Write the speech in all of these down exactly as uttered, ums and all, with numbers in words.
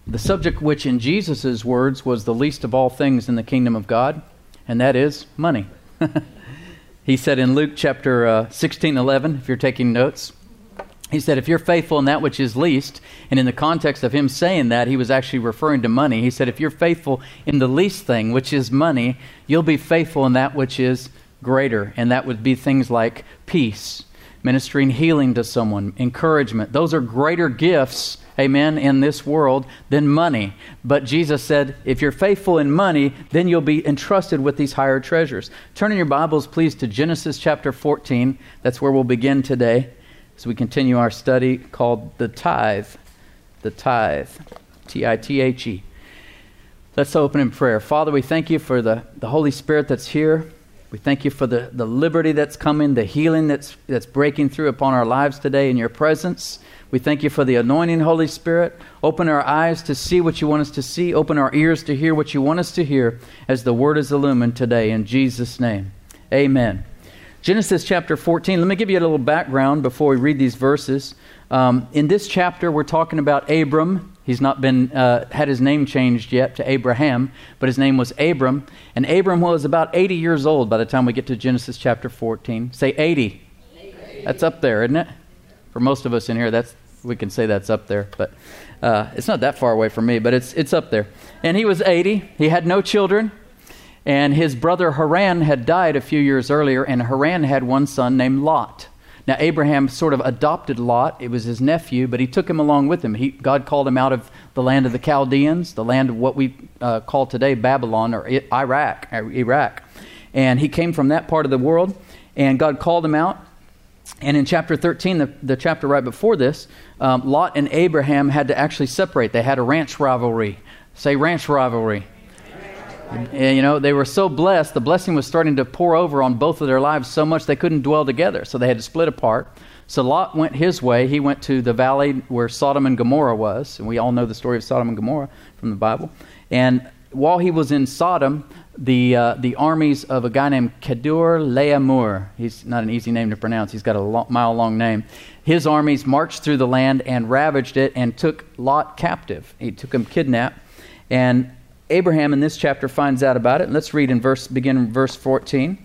the subject which in Jesus' words was the least of all things in the kingdom of God, and that is money. He said in Luke chapter uh, sixteen eleven, if you're taking notes, he said, if you're faithful in that which is least, and in the context of him saying that, he was actually referring to money. He said, if you're faithful in the least thing, which is money, you'll be faithful in that which is greater, and that would be things like peace, ministering healing to someone, encouragement. Those are greater gifts, amen, in this world than money. But Jesus said, if you're faithful in money, then you'll be entrusted with these higher treasures. Turn in your Bibles, please, to Genesis chapter fourteen. That's where we'll begin today as we continue our study called the tithe. The tithe. T I T H E. Let's open in prayer. Father, we thank you for the, the Holy Spirit that's here. We thank you for the, the liberty that's coming, the healing that's that's breaking through upon our lives today in your presence. We thank you for the anointing, Holy Spirit. Open our eyes to see what you want us to see. Open our ears to hear what you want us to hear as the word is illumined today. In Jesus' name, amen. Genesis chapter fourteen. Let me give you a little background before we read these verses. Um, in this chapter, we're talking about Abram. He's not been uh, had his name changed yet to Abraham, but his name was Abram. And Abram was about eighty years old by the time we get to Genesis chapter fourteen. Say eighty. eighty. That's up there, isn't it? For most of us in here, that's we can say that's up there. But uh, it's not that far away from me, but it's it's up there. And he was eighty. He had no children. And his brother Haran had died a few years earlier, and Haran had one son named Lot. Now, Abraham sort of adopted Lot. It was his nephew, but he took him along with him. He, God called him out of the land of the Chaldeans, the land of what we uh, call today Babylon or Iraq, Iraq. And he came from that part of the world, and God called him out. And in chapter thirteen, the, the chapter right before this, um, Lot and Abraham had to actually separate. They had a ranch rivalry. Say ranch rivalry. And, you know, they were so blessed, the blessing was starting to pour over on both of their lives so much they couldn't dwell together. So they had to split apart. So Lot went his way. He went to the valley where Sodom and Gomorrah was. And we all know the story of Sodom and Gomorrah from the Bible. And while he was in Sodom, the uh, the armies of a guy named Kedor Laomer, he's not an easy name to pronounce, he's got a lo- mile-long name, his armies marched through the land and ravaged it and took Lot captive. He took him kidnapped. And Abraham in this chapter finds out about it. Let's read in verse, begin in verse fourteen.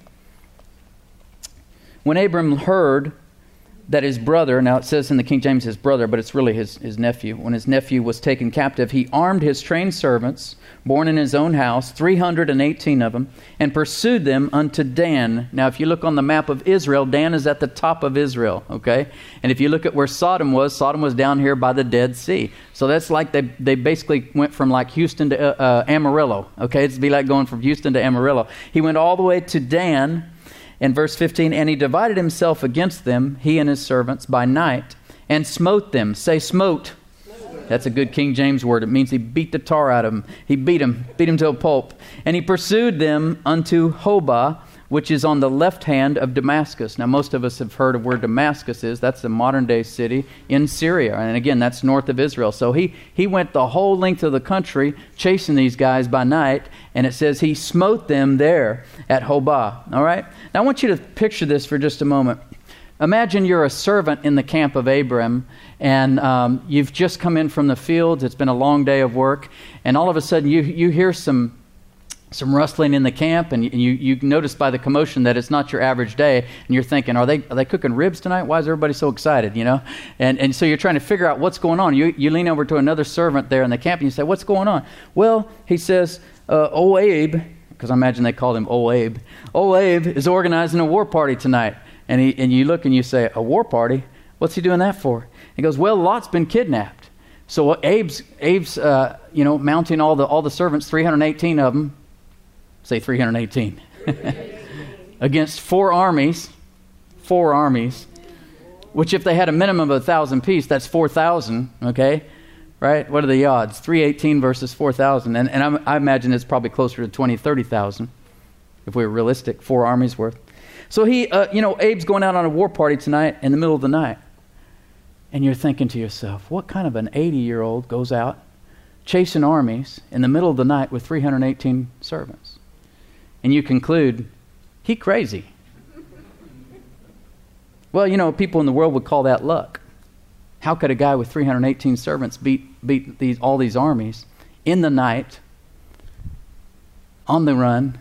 When Abram heard that his brother, now it says in the King James his brother, but it's really his, his nephew. When his nephew was taken captive, he armed his trained servants, born in his own house, three hundred eighteen of them, and pursued them unto Dan. Now, if you look on the map of Israel, Dan is at the top of Israel, okay? And if you look at where Sodom was, Sodom was down here by the Dead Sea. So that's like they they basically went from like Houston to uh, uh, Amarillo, okay? It'd be like going from Houston to Amarillo. He went all the way to Dan. In verse fifteen, and he divided himself against them, he and his servants, by night, and smote them. Say smote. Smote. That's a good King James word. It means he beat the tar out of them. He beat them, beat them to a pulp. And he pursued them unto Hobah, which is on the left hand of Damascus. Now, most of us have heard of where Damascus is. That's the modern-day city in Syria. And again, that's north of Israel. So he, he went the whole length of the country chasing these guys by night. And it says he smote them there at Hobah. All right? Now, I want you to picture this for just a moment. Imagine you're a servant in the camp of Abram, and um, you've just come in from the fields. It's been a long day of work. And all of a sudden, you you hear some... some rustling in the camp, and you, you notice by the commotion that it's not your average day, and you're thinking, are they are they cooking ribs tonight? Why is everybody so excited, you know? And and so you're trying to figure out what's going on. You you lean over to another servant there in the camp, and you say, what's going on? Well, he says, uh, old Abe, because I imagine they called him old Abe, old Abe is organizing a war party tonight. And he and you look and you say, a war party? What's he doing that for? He goes, well, Lot's been kidnapped. So Abe's, Abe's uh, you know, mounting all the all the servants, three hundred eighteen of them, say three hundred eighteen, against four armies, four armies, which if they had a minimum of one thousand apiece, that's four thousand, okay? Right? What are the odds? three eighteen versus four thousand. And, and I, I imagine it's probably closer to twenty, thirty thousand, if we were realistic, four armies worth. So he, uh, you know, Abe's going out on a war party tonight in the middle of the night. And you're thinking to yourself, what kind of an eighty-year-old goes out chasing armies in the middle of the night with three hundred eighteen servants? And you conclude, he crazy. Well, you know, people in the world would call that luck. How could a guy with three hundred eighteen servants beat beat these all these armies in the night, on the run?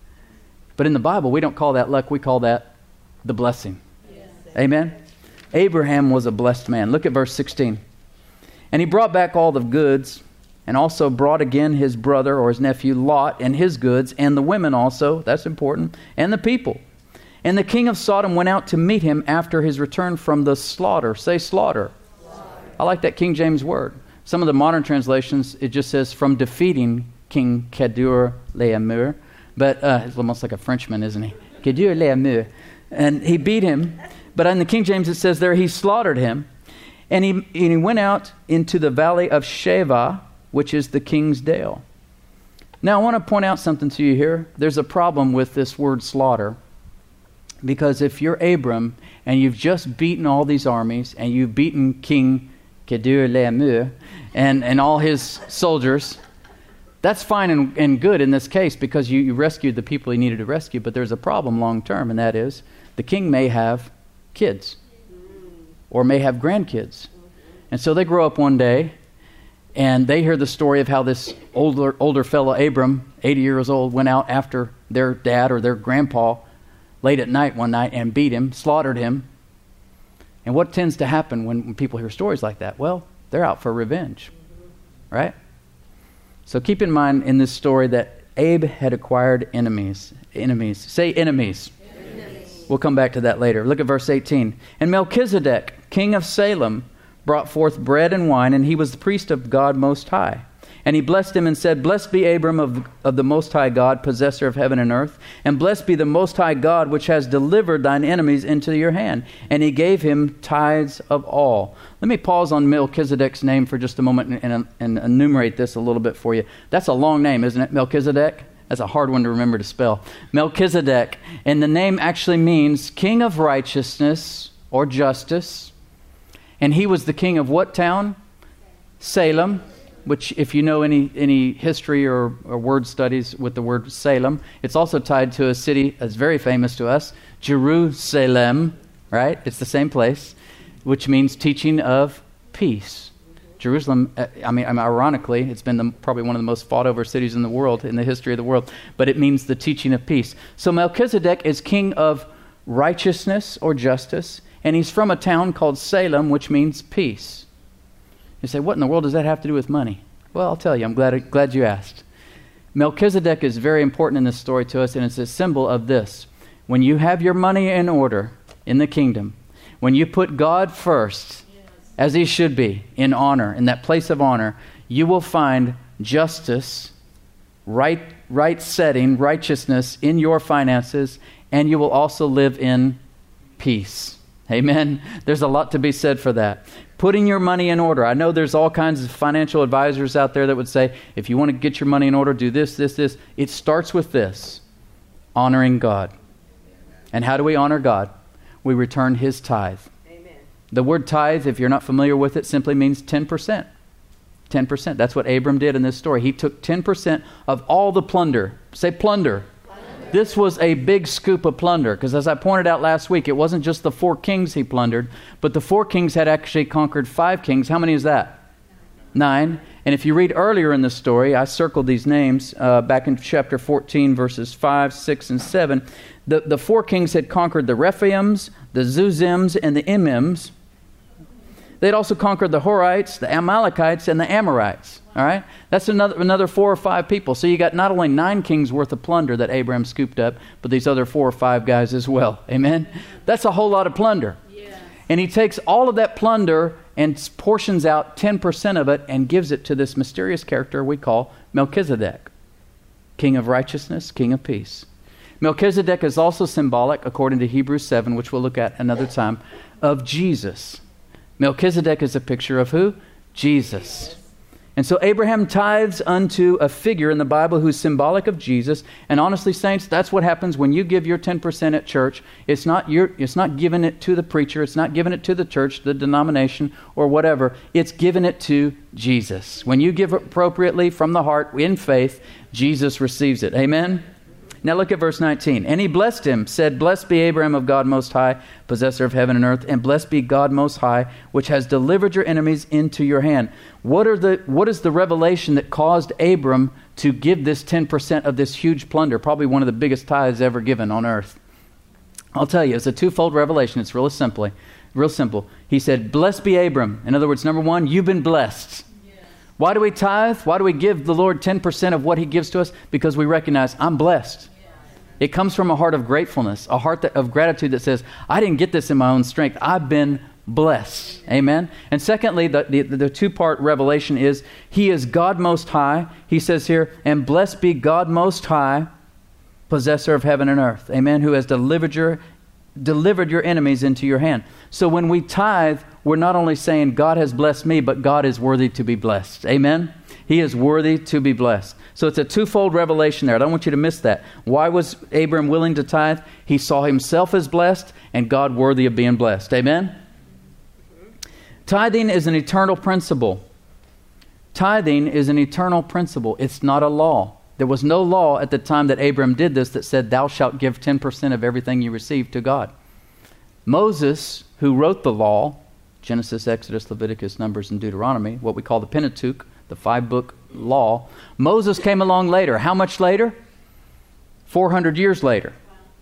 But in the Bible, we don't call that luck. We call that the blessing. Yes. Amen? Abraham was a blessed man. Look at verse sixteen. And he brought back all the goods, and also brought again his brother or his nephew Lot and his goods, and the women also, that's important, and the people. And the king of Sodom went out to meet him after his return from the slaughter. Say slaughter. Slaughter. I like that King James word. Some of the modern translations, it just says from defeating King Kedorlaomer. But uh, it's almost like a Frenchman, isn't he? Kedorlaomer. And he beat him. But in the King James it says there he slaughtered him. And he, and he went out into the valley of Sheva, which is the king's dale. Now I want to point out something to you here. There's a problem with this word slaughter. Because if you're Abram and you've just beaten all these armies and you've beaten King Kedorlaomer and, and all his soldiers, that's fine and, and good in this case because you, you rescued the people he needed to rescue. But there's a problem long term, and that is the king may have kids or may have grandkids. And so they grow up one day and they hear the story of how this older older fellow, Abram, eighty years old, went out after their dad or their grandpa late at night one night and beat him, slaughtered him. And what tends to happen when, when people hear stories like that? Well, they're out for revenge, right? So keep in mind in this story that Abe had acquired enemies. Enemies. Say enemies. Enemies. We'll come back to that later. Look at verse eighteen. And Melchizedek, king of Salem, brought forth bread and wine, and he was the priest of God Most High. And he blessed him and said, Blessed be Abram of, of the Most High God, possessor of heaven and earth, and blessed be the Most High God, which has delivered thine enemies into your hand. And he gave him tithes of all. Let me pause on Melchizedek's name for just a moment and, and, and enumerate this a little bit for you. That's a long name, isn't it? Melchizedek? That's a hard one to remember to spell. Melchizedek. And the name actually means king of righteousness or justice. And he was the king of what town? Salem. Which, if you know any any history or, or word studies with the word Salem, it's also tied to a city that's very famous to us, Jerusalem, right? It's the same place, which means teaching of peace. Jerusalem, I mean, ironically, it's been the, probably one of the most fought over cities in the world, in the history of the world, but it means the teaching of peace. So Melchizedek is king of righteousness or justice, and he's from a town called Salem, which means peace. You say, what in the world does that have to do with money? Well, I'll tell you. I'm glad glad you asked. Melchizedek is very important in this story to us, and it's a symbol of this. When you have your money in order in the kingdom, when you put God first, yes, as he should be, in honor, in that place of honor, you will find justice, right, right setting, righteousness in your finances, and you will also live in peace. Amen. There's a lot to be said for that. Putting your money in order. I know there's all kinds of financial advisors out there that would say, if you want to get your money in order, do this, this, this. It starts with this, honoring God. And how do we honor God? We return his tithe. Amen. The word tithe, if you're not familiar with it, simply means ten percent. ten percent. That's what Abram did in this story. He took ten percent of all the plunder. Say plunder. This was a big scoop of plunder because, as I pointed out last week, it wasn't just the four kings he plundered, but the four kings had actually conquered five kings. How many is that? Nine. And if you read earlier in the story, I circled these names uh, back in chapter fourteen, verses five, six, and seven. The, the four kings had conquered the Rephaims, the Zuzims, and the Emims. They'd also conquered the Horites, the Amalekites, and the Amorites. All right? That's another another four or five people. So you got not only nine kings worth of plunder that Abraham scooped up, but these other four or five guys as well. Amen? That's a whole lot of plunder. Yes. And he takes all of that plunder and portions out ten percent of it and gives it to this mysterious character we call Melchizedek. King of righteousness, king of peace. Melchizedek is also symbolic, according to Hebrews seven, which we'll look at another time, of Jesus. Melchizedek is a picture of who? Jesus. And so Abraham tithes unto a figure in the Bible who's symbolic of Jesus. And honestly, saints, that's what happens when you give your ten percent at church. It's not your, it's not giving it to the preacher. It's not giving it to the church, the denomination, or whatever. It's giving it to Jesus. When you give appropriately from the heart, in faith, Jesus receives it. Amen? Now look at verse nineteen. And he blessed him, said, Blessed be Abraham of God Most High, possessor of heaven and earth, and blessed be God Most High, which has delivered your enemies into your hand. What are the what is the revelation that caused Abram to give this ten percent of this huge plunder, probably one of the biggest tithes ever given on earth? I'll tell you, it's a twofold revelation. It's really simply, real simple. He said, Blessed be Abram. In other words, number one, you've been blessed. Why do we tithe? Why do we give the Lord ten percent of what he gives to us? Because we recognize I'm blessed. It comes from a heart of gratefulness, a heart that, of gratitude that says, I didn't get this in my own strength. I've been blessed. Amen. And secondly, the, the, the two-part revelation is he is God Most High. He says here, and blessed be God Most High, possessor of heaven and earth. Amen. Who has delivered your delivered your enemies into your hand. So when we tithe, we're not only saying God has blessed me, but God is worthy to be blessed. Amen? He is worthy to be blessed. So it's a twofold revelation there. I don't want you to miss that. Why was Abram willing to tithe? He saw himself as blessed and God worthy of being blessed. Amen? Tithing is an eternal principle. Tithing is an eternal principle. It's not a law. There was no law at the time that Abram did this that said, thou shalt give ten percent of everything you receive to God. Moses, who wrote the law, Genesis, Exodus, Leviticus, Numbers, and Deuteronomy, what we call the Pentateuch, the five-book law, Moses came along later. How much later? four hundred years later.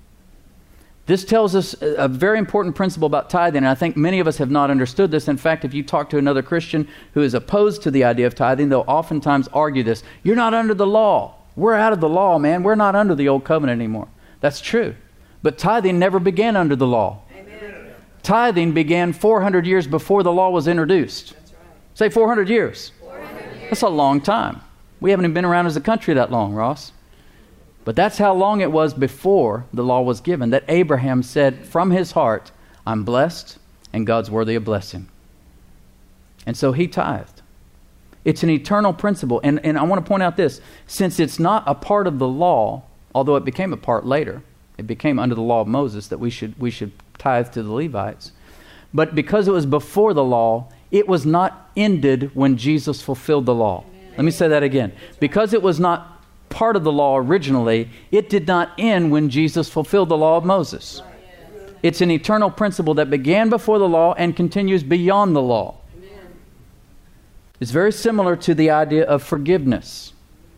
This tells us a very important principle about tithing, and I think many of us have not understood this. In fact, if you talk to another Christian who is opposed to the idea of tithing, they'll oftentimes argue this. You're not under the law. We're out of the law, man. We're not under the old covenant anymore. That's true. But tithing never began under the law. Amen. Tithing began four hundred years before the law was introduced. That's right. Say four hundred years. four hundred years. That's a long time. We haven't even been around as a country that long, Ross. But that's how long it was before the law was given that Abraham said from his heart, I'm blessed and God's worthy of blessing. And so he tithed. It's an eternal principle. And, and I want to point out this. Since it's not a part of the law, although it became a part later, it became under the law of Moses that we should we should tithe to the Levites. But because it was before the law, it was not ended when Jesus fulfilled the law. Amen. Let me say that again. Because it was not part of the law originally, it did not end when Jesus fulfilled the law of Moses. It's an eternal principle that began before the law and continues beyond the law. It's very similar to the idea of forgiveness.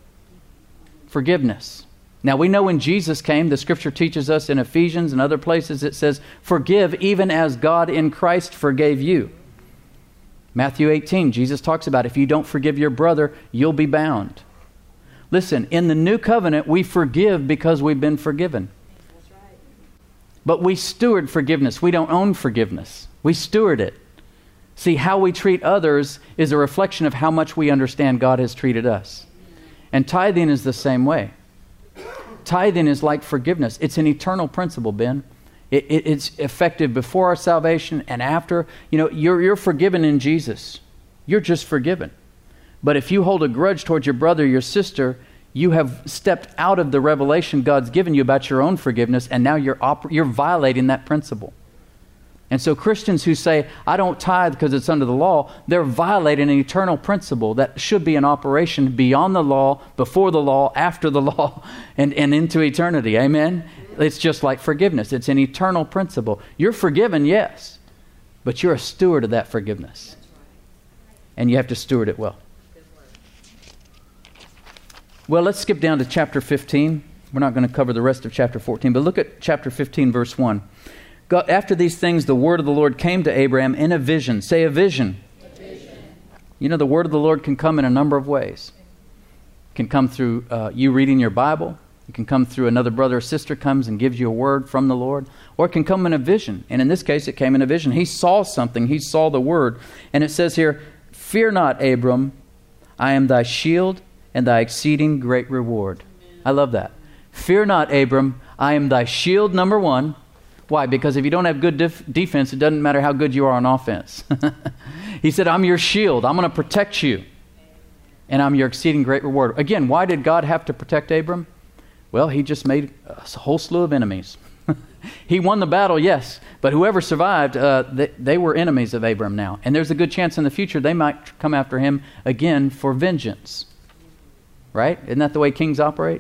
Forgiveness. Now we know when Jesus came, the scripture teaches us in Ephesians and other places, it says, forgive even as God in Christ forgave you. Matthew eighteen, Jesus talks about if you don't forgive your brother, you'll be bound. Listen, in the new covenant, we forgive because we've been forgiven. That's right. But we steward forgiveness. We don't own forgiveness. We steward it. See, how we treat others is a reflection of how much we understand God has treated us. And tithing is the same way. Tithing is like forgiveness. It's an eternal principle, Ben. It, it, it's effective before our salvation and after. You know, you're, you're forgiven in Jesus. You're just forgiven. But if you hold a grudge towards your brother or your sister, you have stepped out of the revelation God's given you about your own forgiveness, and now you're oper- you're violating that principle. And so Christians who say, I don't tithe because it's under the law, they're violating an eternal principle that should be in operation beyond the law, before the law, after the law, and, and into eternity. Amen? It's just like forgiveness. It's an eternal principle. You're forgiven, yes, but you're a steward of that forgiveness. And you have to steward it well. Well, let's skip down to chapter fifteen. We're not going to cover the rest of chapter fourteen, but look at chapter fifteen, verse one. God, after these things, the word of the Lord came to Abraham in a vision. Say a vision. A vision. You know, the word of the Lord can come in a number of ways. It can come through uh, you reading your Bible. It can come through another brother or sister comes and gives you a word from the Lord. Or it can come in a vision. And in this case, it came in a vision. He saw something. He saw the word. And it says here, fear not, Abram, I am thy shield and thy exceeding great reward. Amen. I love that. Fear not, Abram, I am thy shield, number one. Why? Because if you don't have good def- defense, it doesn't matter how good you are on offense. He said, I'm your shield. I'm going to protect you. And I'm your exceeding great reward. Again, why did God have to protect Abram? Well, he just made a whole slew of enemies. He won the battle, yes. But whoever survived, uh, they, they were enemies of Abram now. And there's a good chance in the future they might come after him again for vengeance. Right? Isn't that the way kings operate?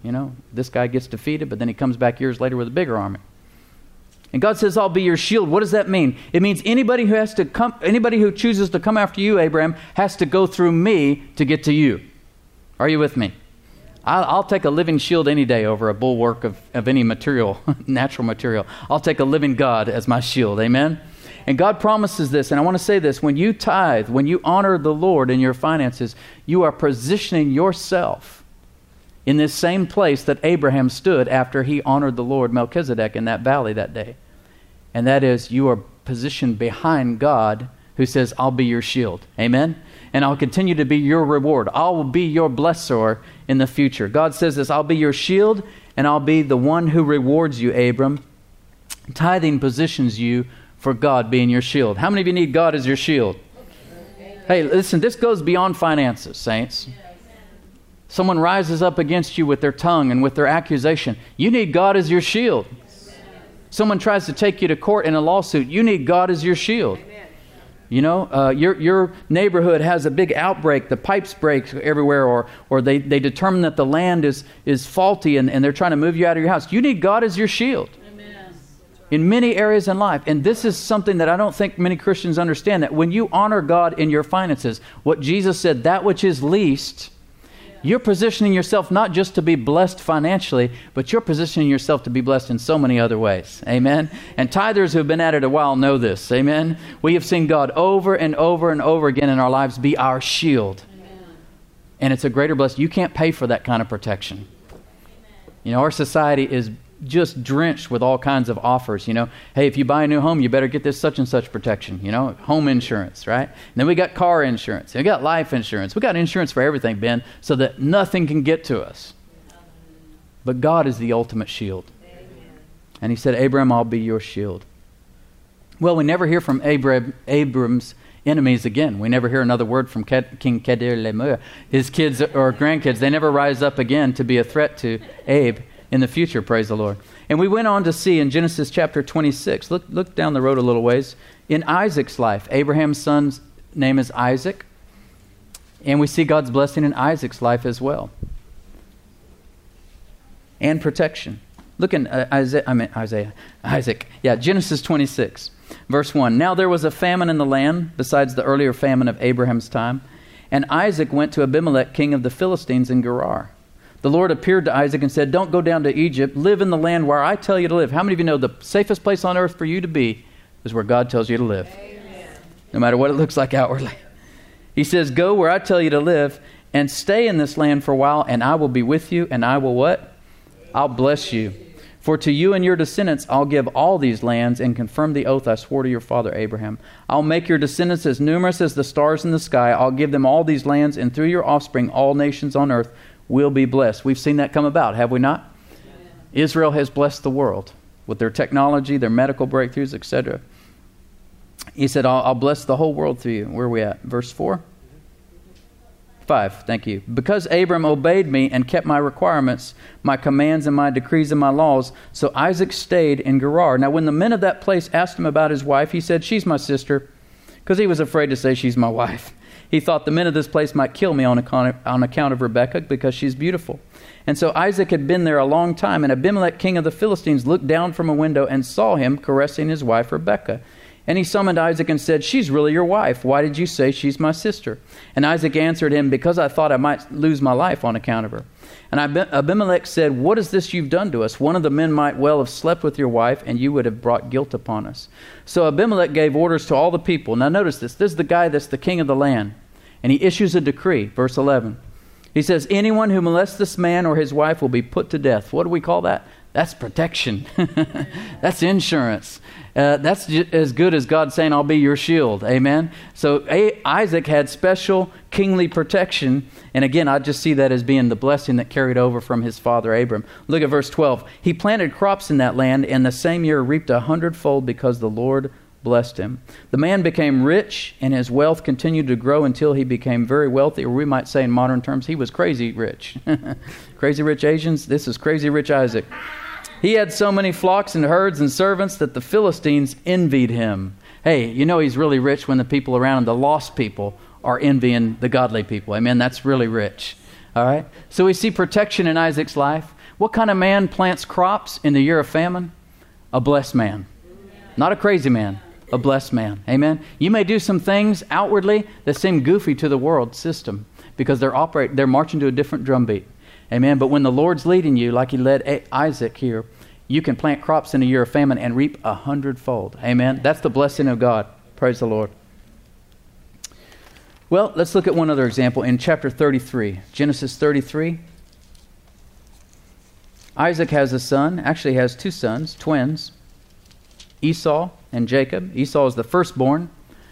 You know, this guy gets defeated, but then he comes back years later with a bigger army. And God says, I'll be your shield. What does that mean? It means anybody who has to come, anybody who chooses to come after you, Abraham, has to go through me to get to you. Are you with me? I'll, I'll take a living shield any day over a bulwark of, of any material, natural material. I'll take a living God as my shield. Amen? And God promises this, and I want to say this. When you tithe, when you honor the Lord in your finances, you are positioning yourself in this same place that Abraham stood after he honored the Lord Melchizedek in that valley that day. And that is, you are positioned behind God who says, I'll be your shield. Amen? And I'll continue to be your reward. I will be your blesser in the future. God says this, I'll be your shield and I'll be the one who rewards you, Abram. Tithing positions you for God being your shield. How many of you need God as your shield? Hey, listen, this goes beyond finances, saints. Someone rises up against you with their tongue and with their accusation. You need God as your shield. Someone tries to take you to court in a lawsuit. You need God as your shield. You know, uh, your your neighborhood has a big outbreak. The pipes break everywhere, or or they, they determine that the land is, is faulty and, and they're trying to move you out of your house. You need God as your shield. Amen. In many areas in life. And this is something that I don't think many Christians understand, that when you honor God in your finances, what Jesus said, that which is least, you're positioning yourself not just to be blessed financially, but you're positioning yourself to be blessed in so many other ways. Amen? And tithers who have been at it a while know this. Amen? We have seen God over and over and over again in our lives be our shield. Amen. And it's a greater blessing. You can't pay for that kind of protection. Amen. You know, our society is just drenched with all kinds of offers. You know, hey, if you buy a new home, you better get this such and such protection. You know, home insurance, right? And then we got car insurance. And we got life insurance. We got insurance for everything, Ben, so that nothing can get to us. But God is the ultimate shield. And he said, Abraham, I'll be your shield. Well, we never hear from Abraham, Abram's enemies again. We never hear another word from King Kedar-Laomer. His kids or grandkids, they never rise up again to be a threat to Abe in the future, praise the Lord. And we went on to see in Genesis chapter twenty-six, look look down the road a little ways, in Isaac's life. Abraham's son's name is Isaac. And we see God's blessing in Isaac's life as well. And protection. Look in uh, Isaiah, I mean Isaiah, Isaac. Yeah, Genesis twenty-six, verse one. Now there was a famine in the land, besides the earlier famine of Abraham's time. And Isaac went to Abimelech, king of the Philistines in Gerar. The Lord appeared to Isaac and said, don't go down to Egypt. Live in the land where I tell you to live. How many of you know the safest place on earth for you to be is where God tells you to live? Amen. No matter what it looks like outwardly. He says, go where I tell you to live and stay in this land for a while, and I will be with you, and I will what? I'll bless you. For to you and your descendants I'll give all these lands and confirm the oath I swore to your father Abraham. I'll make your descendants as numerous as the stars in the sky. I'll give them all these lands, and through your offspring all nations on earth will be blessed. We've seen that come about, have we not? Amen. Israel has blessed the world with their technology, their medical breakthroughs, et cetera. He said, I'll, I'll bless the whole world through you. Where are we at? Verse four? Five, thank you. Because Abram obeyed me and kept my requirements, my commands and my decrees and my laws, so Isaac stayed in Gerar. Now when the men of that place asked him about his wife, he said, she's my sister, because he was afraid to say she's my wife. He thought the men of this place might kill me on account, of, on account of Rebekah because she's beautiful. And so Isaac had been there a long time, and Abimelech, king of the Philistines, looked down from a window and saw him caressing his wife Rebekah. And he summoned Isaac and said, she's really your wife. Why did you say she's my sister? And Isaac answered him, because I thought I might lose my life on account of her. And Abimelech said, what is this you've done to us? One of the men might well have slept with your wife, and you would have brought guilt upon us. So Abimelech gave orders to all the people. Now notice this. This is the guy that's the king of the land. And he issues a decree, verse eleven. He says, anyone who molests this man or his wife will be put to death. What do we call that? That's protection. That's insurance. Uh, that's j- as good as God saying, I'll be your shield. Amen? So A- Isaac had special kingly protection. And again, I just see that as being the blessing that carried over from his father Abram. Look at verse twelve. He planted crops in that land, and the same year reaped a hundredfold because the Lord blessed him. The man became rich, and his wealth continued to grow until he became very wealthy, or we might say in modern terms, he was crazy rich. Crazy rich Asians? This is crazy rich Isaac. He had so many flocks and herds and servants that the Philistines envied him. Hey, you know he's really rich when the people around him, the lost people, are envying the godly people. Amen? That's really rich. All right? So we see protection in Isaac's life. What kind of man plants crops in the year of famine? A blessed man. Not a crazy man, a blessed man. Amen? You may do some things outwardly that seem goofy to the world system because they're operate, they're marching to a different drumbeat. Amen? But when the Lord's leading you, like he led Isaac here, you can plant crops in a year of famine and reap a hundredfold. Amen? That's the blessing of God. Praise the Lord. Well, let's look at one other example in chapter thirty-three. Genesis thirty-three. Isaac has a son, actually has two sons, twins, Esau and Jacob. Esau is the firstborn.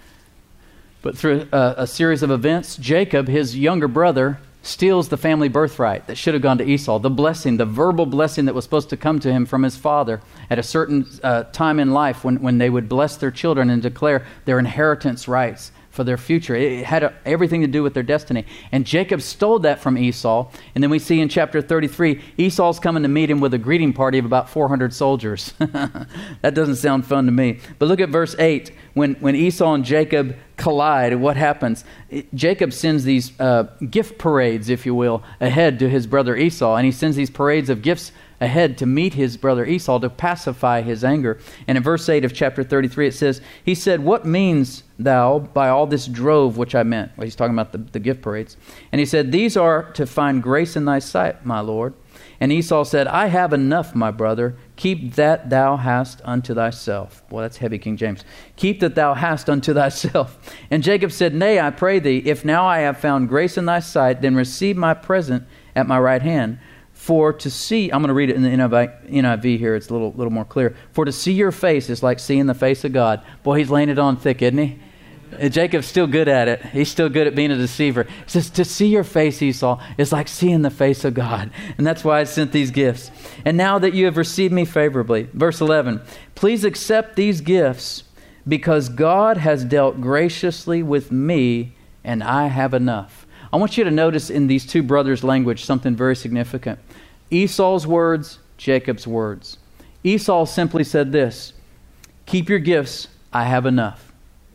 But through a, a series of events, Jacob, his younger brother, steals the family birthright that should have gone to Esau. The blessing, the verbal blessing that was supposed to come to him from his father at a certain uh, time in life when, when they would bless their children and declare their inheritance rights for their future. It had a, everything to do with their destiny. And Jacob stole that from Esau. And then we see in chapter thirty-three, Esau's coming to meet him with a greeting party of about four hundred soldiers. That doesn't sound fun to me. But look at verse eight. When, when Esau and Jacob collide, what happens? It, Jacob sends these uh, gift parades, if you will, ahead to his brother Esau. And he sends these parades of gifts ahead to meet his brother Esau to pacify his anger. And in verse eight of chapter thirty-three it says, he said, "What means thou by all this drove which I meant?" Well, he's talking about the, the gift parades. And he said, "These are to find grace in thy sight, my Lord." And Esau said, "I have enough, my brother. Keep that thou hast unto thyself." Boy, that's heavy, King James. "Keep that thou hast unto thyself." And Jacob said, "Nay, I pray thee, if now I have found grace in thy sight, then receive my present at my right hand. For to see," I'm going to read it in the N I V here, it's a little little more clear. "For to see your face is like seeing the face of God." Boy, he's laying it on thick, isn't he? And Jacob's still good at it. He's still good at being a deceiver. He says, "To see your face, Esau, is like seeing the face of God." And that's why I sent these gifts. "And now that you have received me favorably," verse eleven, "please accept these gifts because God has dealt graciously with me and I have enough." I want you to notice in these two brothers' language something very significant. Esau's words, Jacob's words. Esau simply said this, "Keep your gifts, I have enough."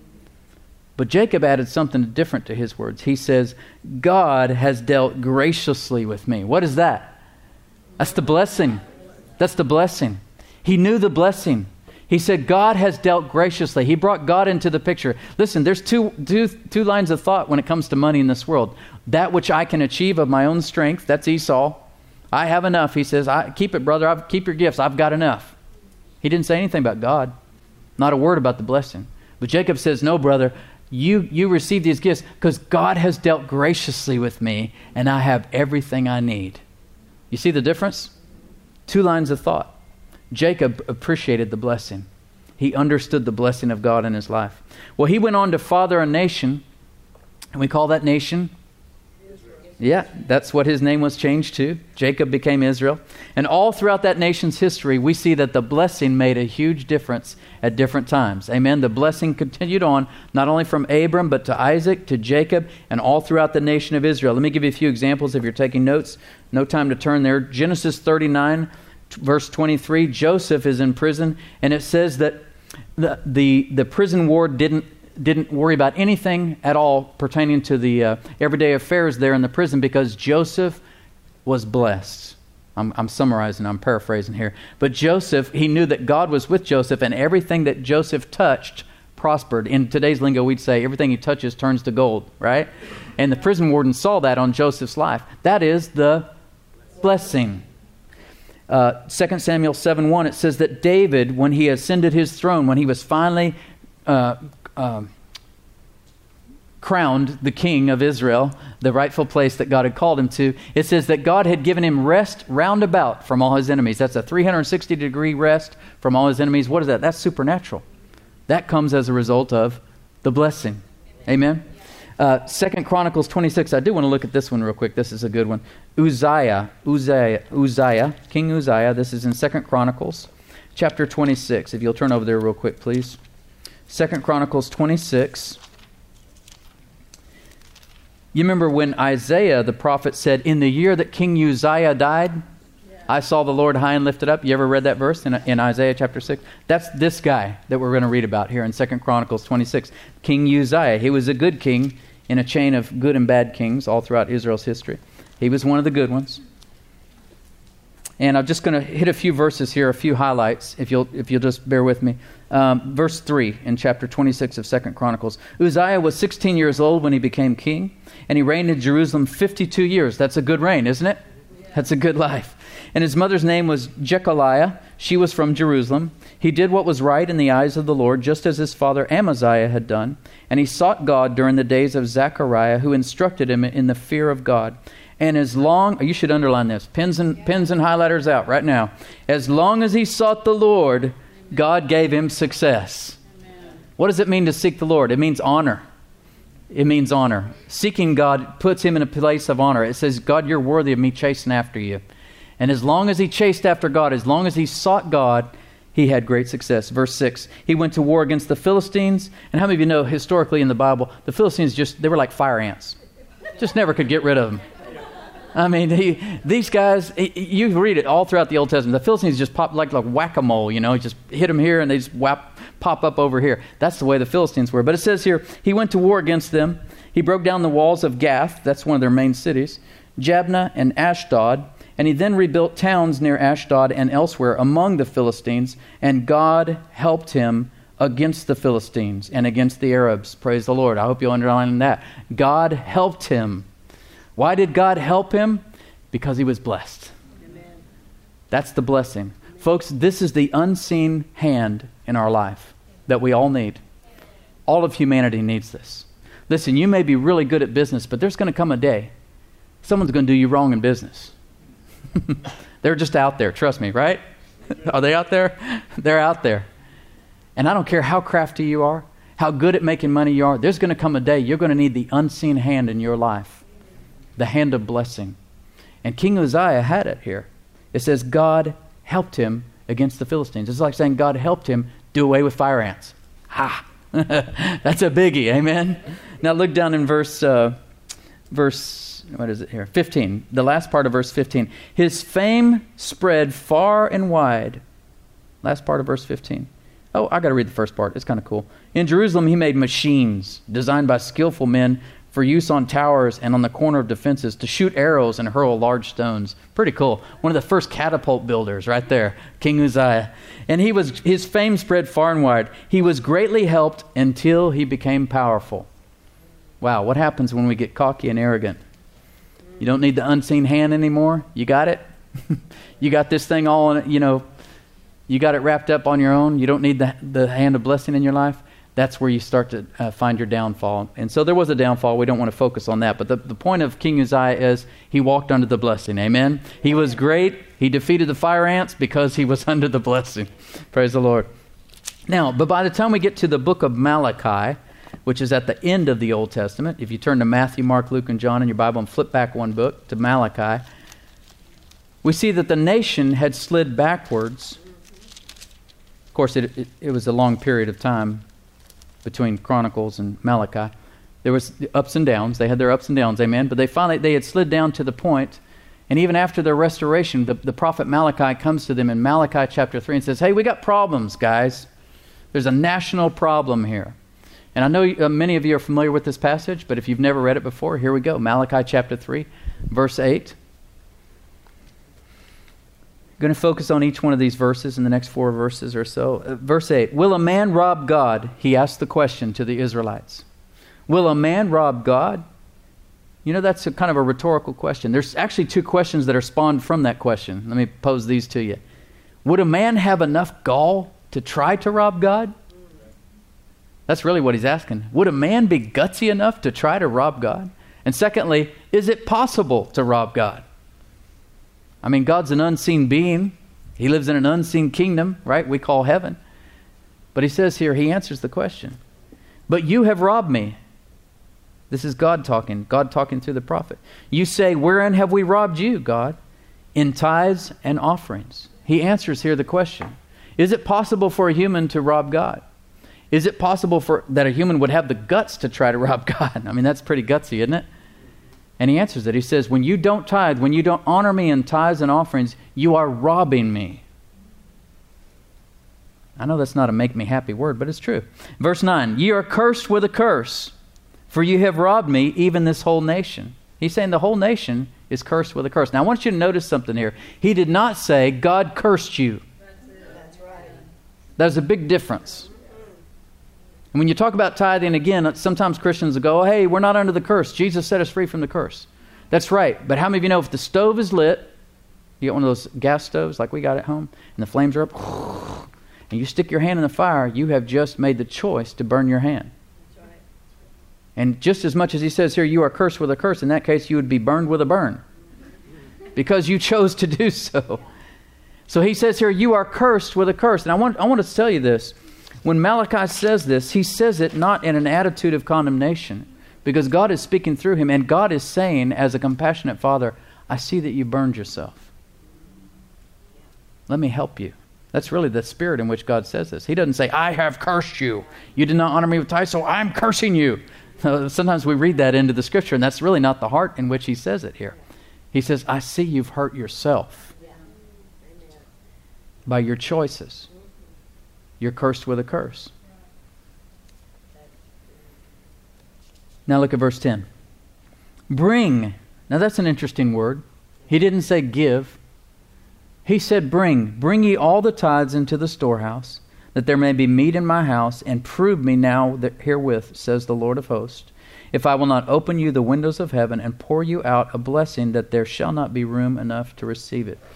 But Jacob added something different to his words. He says, "God has dealt graciously with me." What is that? That's the blessing. That's the blessing. He knew the blessing. He said, God has dealt graciously. He brought God into the picture. Listen, there's two, two, two lines of thought when it comes to money in this world. That which I can achieve of my own strength, that's Esau. I have enough. He says, I, keep it, brother. I've, keep your gifts. I've got enough. He didn't say anything about God. Not a word about the blessing. But Jacob says, no, brother, you, you receive these gifts because God has dealt graciously with me and I have everything I need. You see the difference? Two lines of thought. Jacob appreciated the blessing. He understood the blessing of God in his life. Well, he went on to father a nation, and we call that nation Israel. Yeah, that's what his name was changed to. Jacob became Israel. And all throughout that nation's history, we see that the blessing made a huge difference at different times. Amen. The blessing continued on, not only from Abram, but to Isaac, to Jacob, and all throughout the nation of Israel. Let me give you a few examples if you're taking notes. No time to turn there. Genesis thirty-nine, verse twenty-three, Joseph is in prison, and it says that the the, the prison ward didn't didn't worry about anything at all pertaining to the uh, everyday affairs there in the prison because Joseph was blessed. I'm, I'm summarizing, I'm paraphrasing here. But Joseph, he knew that God was with Joseph, and everything that Joseph touched prospered. In today's lingo, we'd say everything he touches turns to gold, right? And the prison warden saw that on Joseph's life. That is the blessing. Uh, Second Samuel seven one, it says that David, when he ascended his throne, when he was finally uh, uh, crowned the king of Israel, the rightful place that God had called him to, it says that God had given him rest round about from all his enemies. That's a three hundred sixty degree rest from all his enemies. What is that? That's supernatural. That comes as a result of the blessing. Amen? Uh, Second Chronicles twenty-six. I do want to look at this one real quick. This is a good one. Uzziah, Uzziah, Uzziah, King Uzziah. This is in Second Chronicles, chapter twenty-six. If you'll turn over there real quick, please. Second Chronicles twenty-six. You remember when Isaiah the prophet said, "In the year that King Uzziah died, yeah. I saw the Lord high and lifted up." You ever read that verse in, in Isaiah chapter six? That's this guy that we're going to read about here in Second Chronicles twenty-six. King Uzziah. He was a good king in a chain of good and bad kings all throughout Israel's history. He was one of the good ones. And I'm just going to hit a few verses here, a few highlights, if you'll if you'll just bear with me. Um, verse three in chapter twenty-six of Second Chronicles. Uzziah was sixteen years old when he became king, and he reigned in Jerusalem fifty-two years. That's a good reign, isn't it? That's a good life. And his mother's name was Jechaliah. She was from Jerusalem. He did what was right in the eyes of the Lord, just as his father Amaziah had done. And he sought God during the days of Zechariah, who instructed him in the fear of God. And as long, you should underline this, pens and, pens and highlighters out right now. As long as he sought the Lord, God gave him success. Amen. What does it mean to seek the Lord? It means honor. It means honor. Seeking God puts him in a place of honor. It says, God, you're worthy of me chasing after you. And as long as he chased after God, as long as he sought God, he had great success. Verse six, he went to war against the Philistines. And how many of you know, historically in the Bible, the Philistines just, they were like fire ants. Just never could get rid of them. I mean, he, these guys, he, you read it all throughout the Old Testament. The Philistines just pop like like whack-a-mole, you know, just hit them here and they just whap, pop up over here. That's the way the Philistines were. But it says here, he went to war against them. He broke down the walls of Gath, that's one of their main cities, Jabneh and Ashdod, and he then rebuilt towns near Ashdod and elsewhere among the Philistines, and God helped him against the Philistines and against the Arabs. Praise the Lord. I hope you'll underline that. God helped him. Why did God help him? Because he was blessed. Amen. That's the blessing. Amen. Folks, this is the unseen hand in our life that we all need. All of humanity needs this. Listen, you may be really good at business, but there's going to come a day someone's going to do you wrong in business. They're just out there, trust me, right? Are they out there? They're out there. And I don't care how crafty you are, how good at making money you are, there's going to come a day you're going to need the unseen hand in your life. The hand of blessing. And King Uzziah had it here. It says God helped him against the Philistines. It's like saying God helped him do away with fire ants. Ha! That's a biggie, amen? Now look down in verse, uh, verse, what is it here? fifteen, the last part of verse fifteen. His fame spread far and wide. Last part of verse fifteen. Oh, I got to read the first part. It's kind of cool. In Jerusalem, he made machines designed by skillful men for use on towers and on the corner of defenses to shoot arrows and hurl large stones. Pretty cool. One of the first catapult builders right there, King Uzziah. And he was his fame spread far and wide. He was greatly helped until he became powerful. Wow, what happens when we get cocky and arrogant? You don't need the unseen hand anymore? You got it? You got this thing all, in, you know, you got it wrapped up on your own? You don't need the, the hand of blessing in your life? That's where you start to uh, find your downfall. And so there was a downfall. We don't want to focus on that. But the, the point of King Uzziah is he walked under the blessing. Amen? He was great. He defeated the fire ants because he was under the blessing. Praise the Lord. Now, but by the time we get to the book of Malachi, which is at the end of the Old Testament, if you turn to Matthew, Mark, Luke, and John in your Bible and flip back one book to Malachi, we see that the nation had slid backwards. Of course, it, it, it was a long period of time between Chronicles and Malachi. There was ups and downs. They had their ups and downs, amen. But they finally, they had slid down to the point, and even after their restoration, the, the prophet Malachi comes to them in Malachi chapter three and says, hey, we got problems, guys. There's a national problem here. And I know uh, many of you are familiar with this passage, but if you've never read it before, here we go. Malachi chapter three, verse eight. I'm going to focus on each one of these verses in the next four verses or so. Uh, verse eight, will a man rob God? He asked the question to the Israelites. Will a man rob God? You know, that's a kind of a rhetorical question. There's actually two questions that are spawned from that question. Let me pose these to you. Would a man have enough gall to try to rob God? That's really what he's asking. Would a man be gutsy enough to try to rob God? And secondly, is it possible to rob God? I mean, God's an unseen being. He lives in an unseen kingdom, right? We call heaven. But he says here, he answers the question. But you have robbed me. This is God talking. God talking through the prophet. You say, wherein have we robbed you, God? In tithes and offerings. He answers here the question. Is it possible for a human to rob God? Is it possible for that a human would have the guts to try to rob God? I mean, that's pretty gutsy, isn't it? And he answers it. He says, when you don't tithe, when you don't honor me in tithes and offerings, you are robbing me. I know that's not a make me happy word, but it's true. Verse nine, ye are cursed with a curse, for you have robbed me, even this whole nation. He's saying the whole nation is cursed with a curse. Now I want you to notice something here. He did not say, God cursed you. That's right. There's a big difference. And when you talk about tithing, again, sometimes Christians will go, hey, we're not under the curse. Jesus set us free from the curse. That's right. But how many of you know if the stove is lit, you got one of those gas stoves like we got at home, and the flames are up, and you stick your hand in the fire, you have just made the choice to burn your hand. That's right. And just as much as he says here, you are cursed with a curse, in that case, you would be burned with a burn. Because you chose to do so. So he says here, you are cursed with a curse. And I want, I want to tell you this. When Malachi says this, he says it not in an attitude of condemnation, because God is speaking through him, and God is saying, as a compassionate father, I see that you burned yourself. Let me help you. That's really the spirit in which God says this. He doesn't say, I have cursed you. You did not honor me with tithes, so I'm cursing you. Sometimes we read that into the scripture, and that's really not the heart in which he says it here. He says, I see you've hurt yourself by your choices. You're cursed with a curse. Now look at verse ten. Bring. Now that's an interesting word. He didn't say give. He said bring. Bring ye all the tithes into the storehouse, that there may be meat in my house, and prove me now that herewith, says the Lord of hosts, if I will not open you the windows of heaven and pour you out a blessing, that there shall not be room enough to receive it.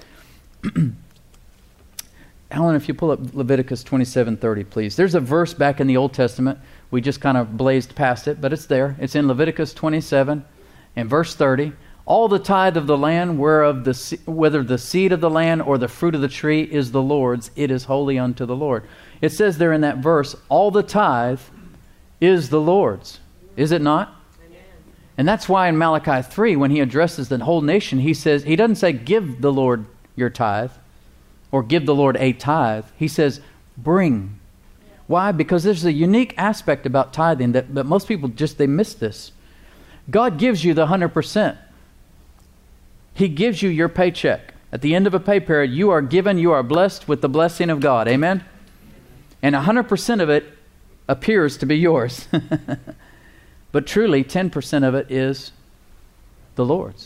Alan, if you pull up Leviticus twenty-seven thirty, please. There's a verse back in the Old Testament. We just kind of blazed past it, but it's there. It's in Leviticus twenty-seven and verse thirty. All the tithe of the land, whereof the whether the seed of the land or the fruit of the tree is the Lord's, it is holy unto the Lord. It says there in that verse, all the tithe is the Lord's. Is it not? Amen. And that's why in Malachi three, when he addresses the whole nation, he says, he doesn't say give the Lord your tithe, or give the Lord a tithe. He says, bring. Why? Because there's a unique aspect about tithing that, that most people just, they miss this. God gives you the one hundred percent. He gives you your paycheck. At the end of a pay period, you are given, you are blessed with the blessing of God. Amen? And one hundred percent of it appears to be yours. But truly, ten percent of it is the Lord's.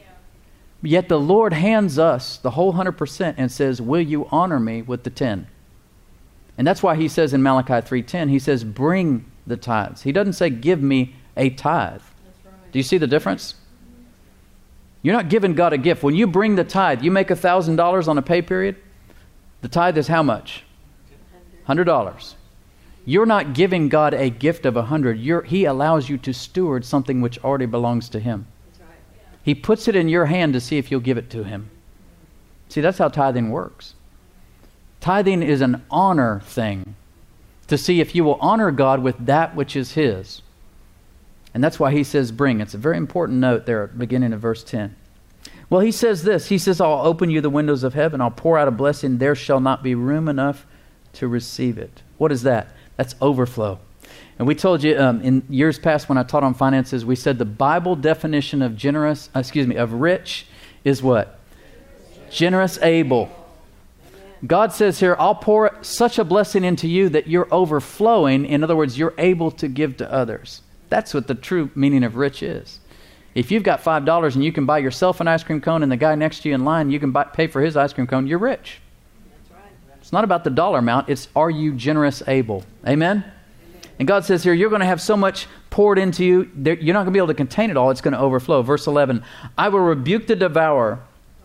Yet the Lord hands us the whole one hundred percent and says, will you honor me with the ten? And that's why he says in Malachi three ten, he says, bring the tithes. He doesn't say, give me a tithe. Right. Do you see the difference? You're not giving God a gift. When you bring the tithe, you make one thousand dollars on a pay period, the tithe is how much? one hundred dollars. You're not giving God a gift of one hundred. You're, he allows you to steward something which already belongs to him. He puts it in your hand to see if you'll give it to him. See, that's how tithing works. Tithing is an honor thing, to see if you will honor God with that which is his. And that's why he says bring. It's a very important note there at the beginning of verse ten. Well, he says this. He says, I'll open you the windows of heaven. I'll pour out a blessing. There shall not be room enough to receive it. What is that? That's overflow. And we told you um, in years past when I taught on finances, we said the Bible definition of generous, uh, excuse me, of rich is what? Generous, able. God says here, I'll pour such a blessing into you that you're overflowing. In other words, you're able to give to others. That's what the true meaning of rich is. If you've got five dollars and you can buy yourself an ice cream cone and the guy next to you in line, you can buy, pay for his ice cream cone, you're rich. That's right. It's not about the dollar amount. It's are you generous, able? Amen? And God says here, you're going to have so much poured into you, you're not going to be able to contain it all. It's going to overflow. Verse eleven, I will rebuke the devourer.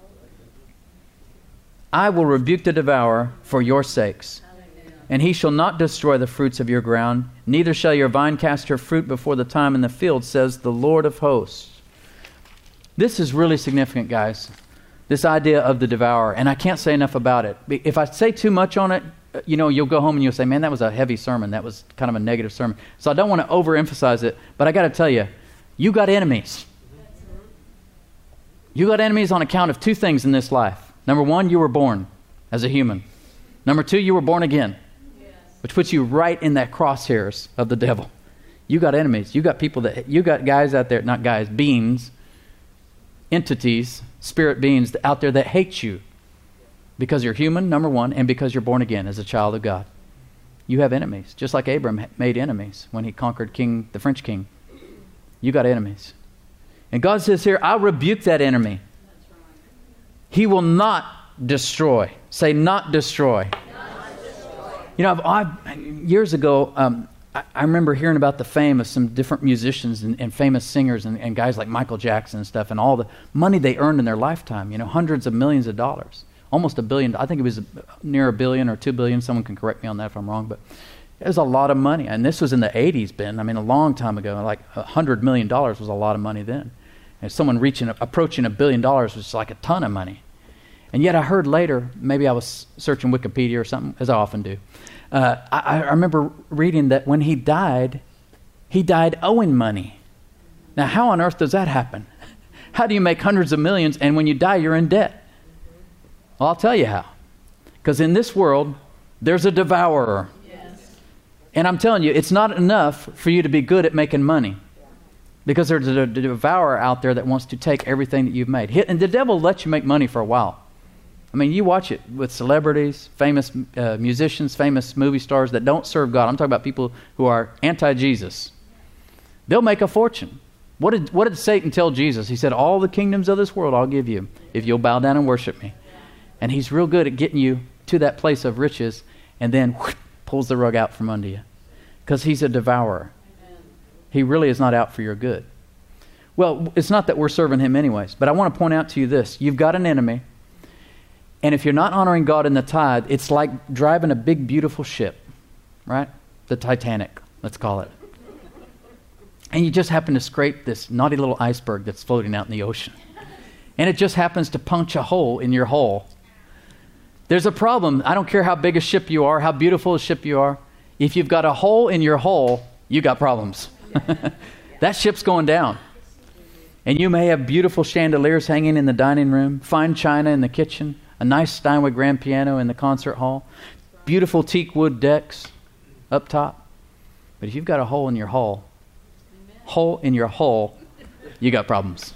I will rebuke the devourer for your sakes. And he shall not destroy the fruits of your ground, neither shall your vine cast her fruit before the time in the field, says the Lord of hosts. This is really significant, guys. This idea of the devourer. And I can't say enough about it. If I say too much on it, you know, you'll go home and you'll say, man, that was a heavy sermon. That was kind of a negative sermon. So I don't want to overemphasize it, but I got to tell you, you got enemies. You got enemies on account of two things in this life. Number one, you were born as a human. Number two, you were born again, which puts you right in that crosshairs of the devil. You got enemies. You got people that, you got guys out there, not guys, beings, entities, spirit beings out there that hate you. Because you're human, number one, and because you're born again as a child of God. You have enemies, just like Abram made enemies when he conquered King, the French king. You got enemies. And God says here, I'll rebuke that enemy. He will not destroy. Say, not destroy. Not destroy. You know, I've, I've, years ago, um, I, I remember hearing about the fame of some different musicians and, and famous singers and, and guys like Michael Jackson and stuff, and all the money they earned in their lifetime, you know, hundreds of millions of dollars. Almost a billion. I think it was near a billion or two billion. Someone can correct me on that if I'm wrong, but it was a lot of money. And this was in the eighties, Ben. I mean, a long time ago. Like a hundred million dollars was a lot of money then. And someone reaching, approaching a billion dollars was like a ton of money. And yet I heard later, maybe I was searching Wikipedia or something, as I often do. Uh, I, I remember reading that when he died, he died owing money. Now, how on earth does that happen? How do you make hundreds of millions and when you die, you're in debt? Well, I'll tell you how. Because in this world, there's a devourer. Yes. And I'm telling you, it's not enough for you to be good at making money. Because there's a devourer out there that wants to take everything that you've made. And the devil lets you make money for a while. I mean, you watch it with celebrities, famous uh, musicians, famous movie stars that don't serve God. I'm talking about people who are anti-Jesus. They'll make a fortune. What did, what did Satan tell Jesus? He said, all the kingdoms of this world I'll give you if you'll bow down and worship me. And he's real good at getting you to that place of riches and then whoosh, pulls the rug out from under you. Because he's a devourer. Amen. He really is not out for your good. Well, it's not that we're serving him anyways, but I want to point out to you this. You've got an enemy, and if you're not honoring God in the tithe, it's like driving a big, beautiful ship, right? The Titanic, let's call it. And you just happen to scrape this naughty little iceberg that's floating out in the ocean. And it just happens to punch a hole in your hull. There's a problem. I don't care how big a ship you are, how beautiful a ship you are. If you've got a hole in your hull, you got problems. That ship's going down. And you may have beautiful chandeliers hanging in the dining room, fine china in the kitchen, a nice Steinway grand piano in the concert hall, beautiful teak wood decks up top. But if you've got a hole in your hull, hole in your hull, you got problems.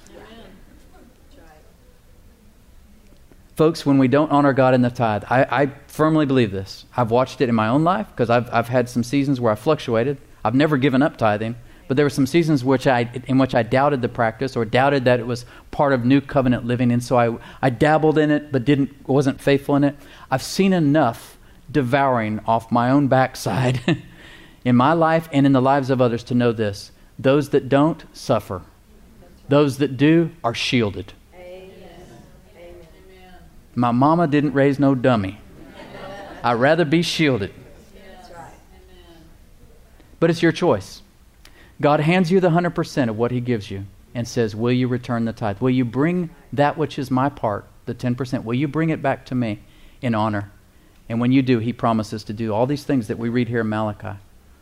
Folks, when we don't honor God in the tithe, I, I firmly believe this. I've watched it in my own life because I've, I've had some seasons where I fluctuated. I've never given up tithing, but there were some seasons which I, in which I doubted the practice or doubted that it was part of new covenant living, and so I, I dabbled in it but didn't wasn't faithful in it. I've seen enough devouring off my own backside in my life and in the lives of others to know this. Those that don't suffer. Those that do are shielded. My mama didn't raise no dummy. I'd rather be shielded. That's right. But it's your choice. God hands you the one hundred percent of what he gives you and says, will you return the tithe? Will you bring that which is my part, the ten percent? Will you bring it back to me in honor? And when you do, he promises to do all these things that we read here in Malachi.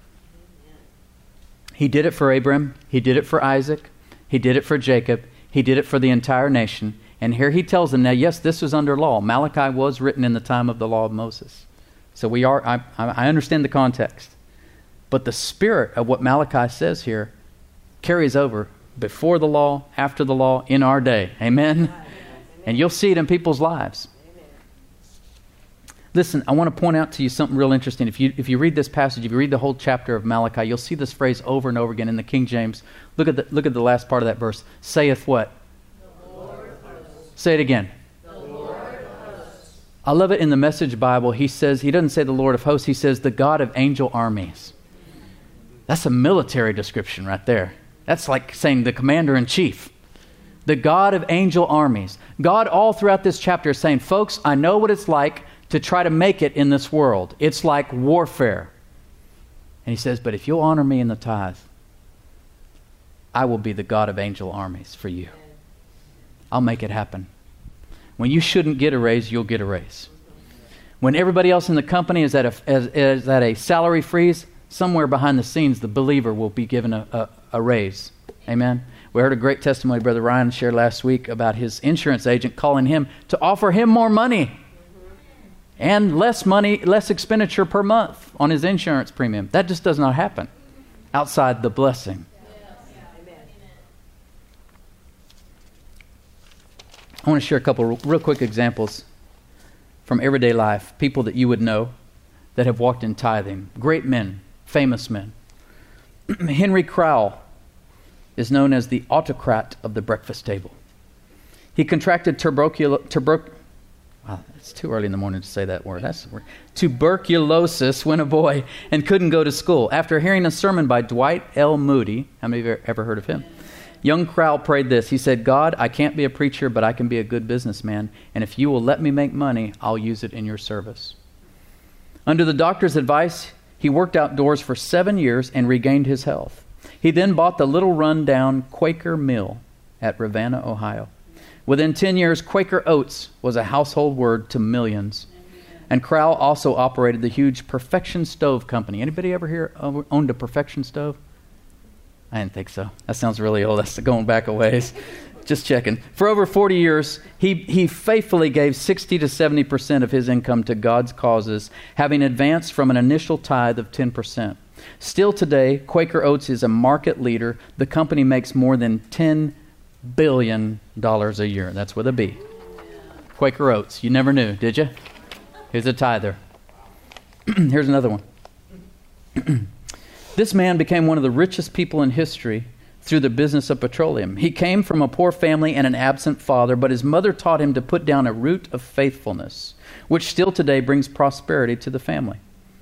He did it for Abraham. He did it for Isaac. He did it for Jacob. He did it for the entire nation. And here he tells them, now, yes, this was under law. Malachi was written in the time of the law of Moses. So we are, I, I understand the context. But the spirit of what Malachi says here carries over before the law, after the law, in our day. Amen? And you'll see it in people's lives. Listen, I want to point out to you something real interesting. If you if you read this passage, if you read the whole chapter of Malachi, you'll see this phrase over and over again in the King James. Look at the, look at the last part of that verse. Saith what? Say it again. The Lord of hosts. I love it in the Message Bible. He says, he doesn't say the Lord of hosts. He says the God of angel armies. That's a military description right there. That's like saying the commander-in-chief. The God of angel armies. God all throughout this chapter is saying, folks, I know what it's like to try to make it in this world. It's like warfare. And he says, but if you'll honor me in the tithe, I will be the God of angel armies for you. I'll make it happen. When you shouldn't get a raise, you'll get a raise. When everybody else in the company is at a, is, is at a salary freeze, somewhere behind the scenes, the believer will be given a, a, a raise. Amen? We heard a great testimony Brother Ryan shared last week about his insurance agent calling him to offer him more money and less money, less expenditure per month on his insurance premium. That just does not happen outside the blessing. I want to share a couple real, real quick examples from everyday life, people that you would know that have walked in tithing. Great men, famous men. Henry Crowell is known as the autocrat of the breakfast table. He contracted tuberculosis. Tuberc- wow, it's too early in the morning to say that word. That's the word. Tuberculosis when a boy and couldn't go to school. After hearing a sermon by Dwight L. Moody, how many of you have ever heard of him? Young Crowell prayed this. He said, God, I can't be a preacher, but I can be a good businessman. And if you will let me make money, I'll use it in your service. Under the doctor's advice, he worked outdoors for seven years and regained his health. He then bought the little run-down Quaker Mill at Ravenna, Ohio. Within ten years, Quaker Oats was a household word to millions. And Crowell also operated the huge Perfection Stove Company. Anybody ever here owned a Perfection Stove? I didn't think so. That sounds really old. That's going back a ways. Just checking. For over forty years, he, he faithfully gave sixty to seventy percent of his income to God's causes, having advanced from an initial tithe of ten percent. Still today, Quaker Oats is a market leader. The company makes more than ten billion dollars a year. That's with a B. Quaker Oats. You never knew, did you? Here's a tither. Here's another one. This man became one of the richest people in history through the business of petroleum. He came from a poor family and an absent father, but his mother taught him to put down a root of faithfulness, which still today brings prosperity to the family.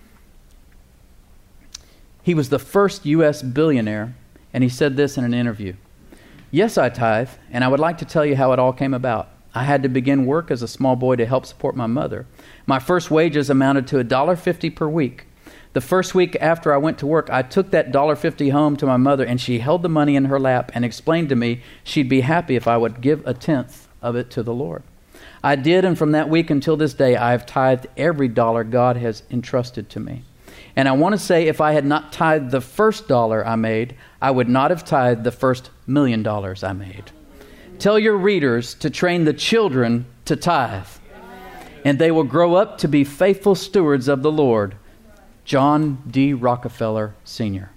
He was the first U S billionaire, and he said this in an interview. Yes, I tithe, and I would like to tell you how it all came about. I had to begin work as a small boy to help support my mother. My first wages amounted to one dollar fifty per week. The first week after I went to work, I took that one dollar fifty home to my mother, and she held the money in her lap and explained to me she'd be happy if I would give a tenth of it to the Lord. I did, and from that week until this day, I have tithed every dollar God has entrusted to me. And I want to say if I had not tithed the first dollar I made, I would not have tithed the first million dollars I made. Tell your readers to train the children to tithe, and they will grow up to be faithful stewards of the Lord. John D. Rockefeller, Senior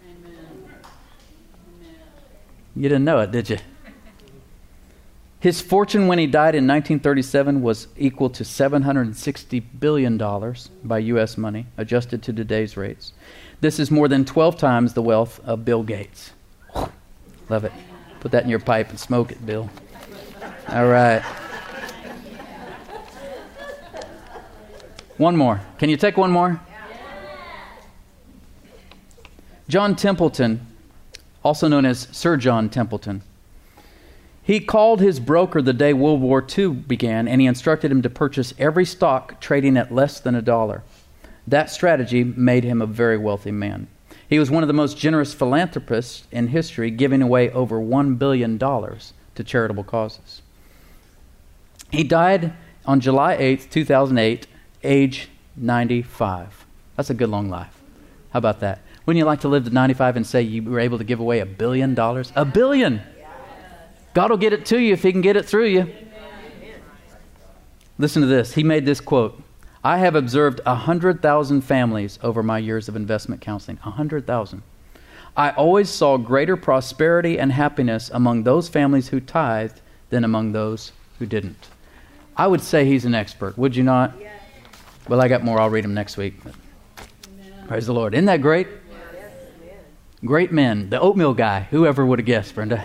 You didn't know it, did you? His fortune when he died in nineteen thirty-seven was equal to seven hundred sixty billion dollars by U S money, adjusted to today's rates. This is more than twelve times the wealth of Bill Gates. Love it. Put that in your pipe and smoke it, Bill. All right. One more. Can you take one more? John Templeton, also known as Sir John Templeton, he called his broker the day World War Two began, and he instructed him to purchase every stock trading at less than a dollar. That strategy made him a very wealthy man. He was one of the most generous philanthropists in history, giving away over one billion dollars to charitable causes. He died on July eighth, two thousand eight, age ninety-five. That's a good long life. How about that? Wouldn't you like to live to ninety-five and say you were able to give away a billion dollars? A billion! God will get it to you if he can get it through you. Listen to this. He made this quote. I have observed one hundred thousand families over my years of investment counseling. one hundred thousand. I always saw greater prosperity and happiness among those families who tithed than among those who didn't. I would say he's an expert, would you not? Well, I got more. I'll read them next week. But praise the Lord. Isn't that great? Great men. The oatmeal guy. Whoever would have guessed, Brenda.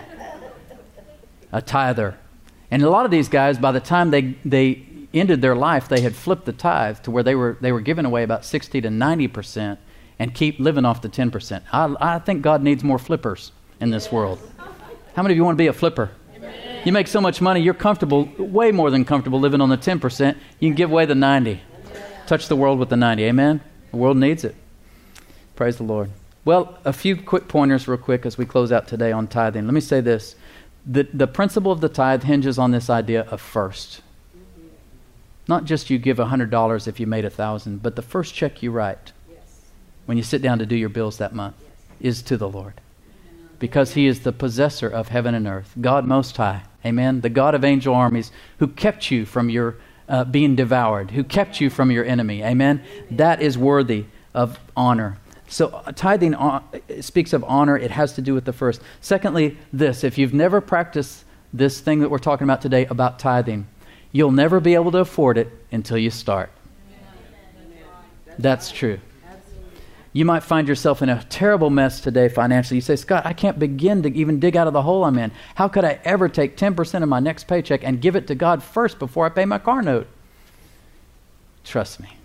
A tither. And a lot of these guys, by the time they they ended their life, they had flipped the tithe to where they were they were giving away about sixty to ninety percent and keep living off the ten percent. I, I think God needs more flippers in this world. How many of you want to be a flipper? Amen. You make so much money, you're comfortable, way more than comfortable living on the ten percent. You can give away the ninety. Touch the world with the ninety. Amen? The world needs it. Praise the Lord. Well, a few quick pointers real quick as we close out today on tithing. Let me say this. The, the principle of the tithe hinges on this idea of first. Not just you give one hundred dollars if you made one thousand dollars, but the first check you write when you sit down to do your bills that month is to the Lord. Because he is the possessor of heaven and earth, God Most High. Amen? The God of angel armies who kept you from your uh, being devoured, who kept you from your enemy. Amen? That is worthy of honor. So uh, tithing uh, speaks of honor. It has to do with the first. Secondly, this. If you've never practiced this thing that we're talking about today about tithing, you'll never be able to afford it until you start. That's true. You might find yourself in a terrible mess today financially. You say, Scott, I can't begin to even dig out of the hole I'm in. How could I ever take ten percent of my next paycheck and give it to God first before I pay my car note? Trust me.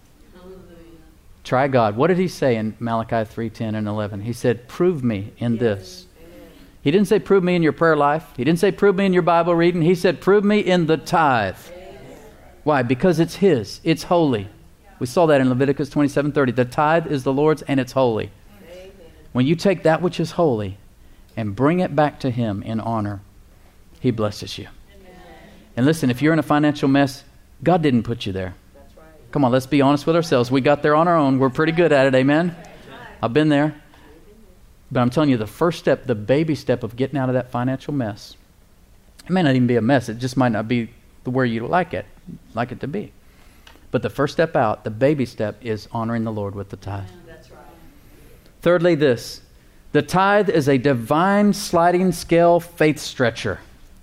Try God. What did he say in Malachi three ten and eleven? He said, prove me in this. He didn't say prove me in your prayer life. He didn't say prove me in your Bible reading. He said prove me in the tithe. Why? Because it's his. It's holy. We saw that in Leviticus twenty-seven thirty. The tithe is the Lord's and it's holy. When you take that which is holy and bring it back to him in honor, he blesses you. And listen, if you're in a financial mess, God didn't put you there. Come on, let's be honest with ourselves. We got there on our own. We're pretty good at it, amen? I've been there. But I'm telling you, the first step, the baby step of getting out of that financial mess, it may not even be a mess. It just might not be where you like it, like it to be. But the first step out, the baby step, is honoring the Lord with the tithe. That's right. Thirdly, this. The tithe is a divine sliding scale faith stretcher.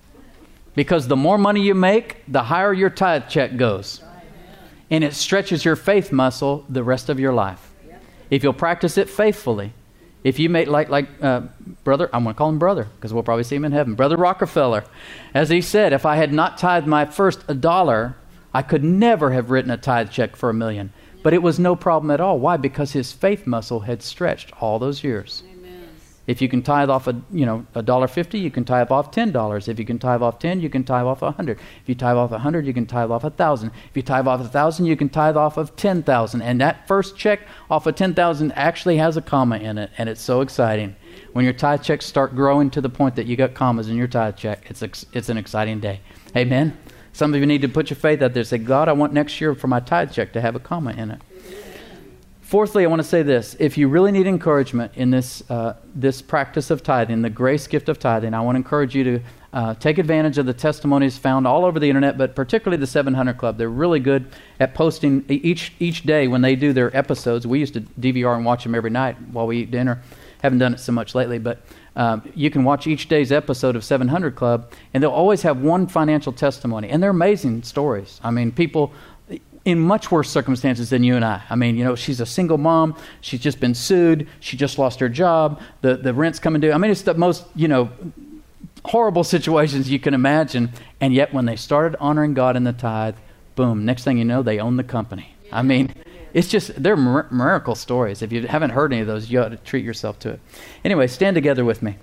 Because the more money you make, the higher your tithe check goes. And it stretches your faith muscle the rest of your life. If you'll practice it faithfully. If you make, like, like uh, brother, I'm going to call him brother, because we'll probably see him in heaven. Brother Rockefeller, as he said, if I had not tithed my first a dollar, I could never have written a tithe check for a million. But it was no problem at all. Why? Because his faith muscle had stretched all those years. Amen. If you can tithe off a, you know, a dollar fifty, you can tithe off ten dollars. If you can tithe off ten, you can tithe off a hundred. If you tithe off a hundred, you can tithe off a thousand. If you tithe off a thousand, you can tithe off of ten thousand. And that first check off of ten thousand actually has a comma in it, and it's so exciting. When your tithe checks start growing to the point that you got commas in your tithe check, it's ex- it's an exciting day. Amen. Some of you need to put your faith out there. Say, God, I want next year for my tithe check to have a comma in it. Fourthly, I want to say this. If you really need encouragement in this uh, this practice of tithing, the grace gift of tithing, I want to encourage you to uh, take advantage of the testimonies found all over the internet, but particularly the seven hundred Club. They're really good at posting each each day when they do their episodes. We used to D V R and watch them every night while we eat dinner. Haven't done it so much lately, but um, you can watch each day's episode of seven hundred Club, and they'll always have one financial testimony, and they're amazing stories. I mean, people in much worse circumstances than you and I. I mean, you know, she's a single mom. She's just been sued. She just lost her job. The the rent's coming due. I mean, it's the most, you know, horrible situations you can imagine. And yet when they started honoring God in the tithe, boom, next thing you know, they own the company. I mean, it's just, they're mir- miracle stories. If you haven't heard any of those, you ought to treat yourself to it. Anyway, stand together with me.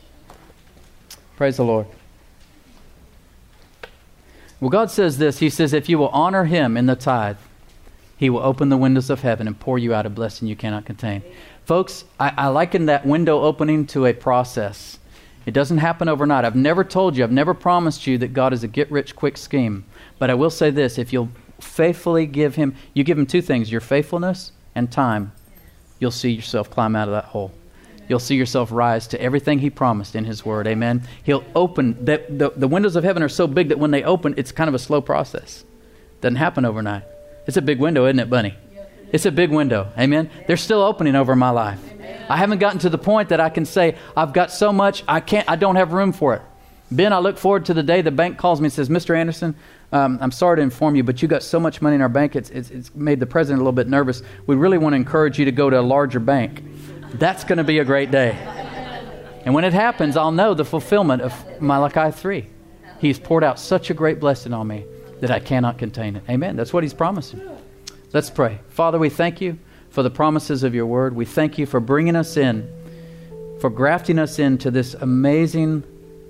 Praise the Lord. Well, God says this. He says, if you will honor him in the tithe, he will open the windows of heaven and pour you out a blessing you cannot contain. Folks, I, I liken that window opening to a process. It doesn't happen overnight. I've never told you, I've never promised you that God is a get-rich-quick scheme. But I will say this, if you'll faithfully give him, you give him two things, your faithfulness and time, you'll see yourself climb out of that hole. You'll see yourself rise to everything he promised in his word. Amen. He'll open, the, the, the windows of heaven are so big that when they open, it's kind of a slow process. Doesn't happen overnight. It's a big window, isn't it, Bunny? It's a big window. Amen. They're still opening over my life. I haven't gotten to the point that I can say, I've got so much, I can't, I don't have room for it. Ben, I look forward to the day the bank calls me and says, Mister Anderson, um, I'm sorry to inform you, but you got so much money in our bank, it's, it's, it's made the president a little bit nervous. We really want to encourage you to go to a larger bank. That's going to be a great day. And when it happens, I'll know the fulfillment of Malachi three. He's poured out such a great blessing on me that I cannot contain it. Amen. That's what he's promising. Let's pray. Father, we thank you for the promises of your word. We thank you for bringing us in, for grafting us into this amazing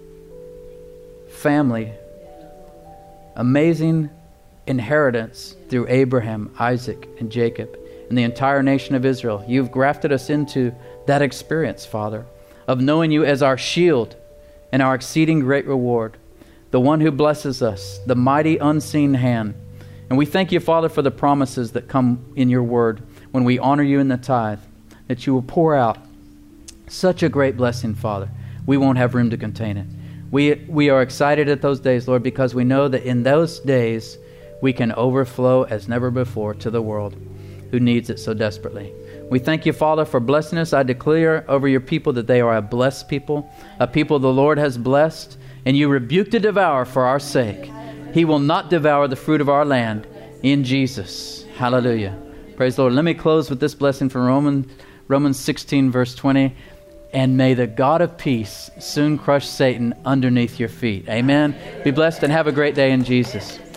family, amazing inheritance through Abraham, Isaac, and Jacob, and the entire nation of Israel. You've grafted us into that experience, Father, of knowing you as our shield and our exceeding great reward, the one who blesses us, the mighty unseen hand. And we thank you, Father, for the promises that come in your word when we honor you in the tithe, that you will pour out such a great blessing, Father. We won't have room to contain it. We, we are excited at those days, Lord, because we know that in those days we can overflow as never before to the world who needs it so desperately. We thank you, Father, for blessing us. I declare over your people that they are a blessed people, a people the Lord has blessed, and you rebuke the devourer for our sake. He will not devour the fruit of our land in Jesus. Hallelujah. Praise the Lord. Let me close with this blessing from Romans, Romans sixteen, verse twenty, and may the God of peace soon crush Satan underneath your feet. Amen. Be blessed and have a great day in Jesus.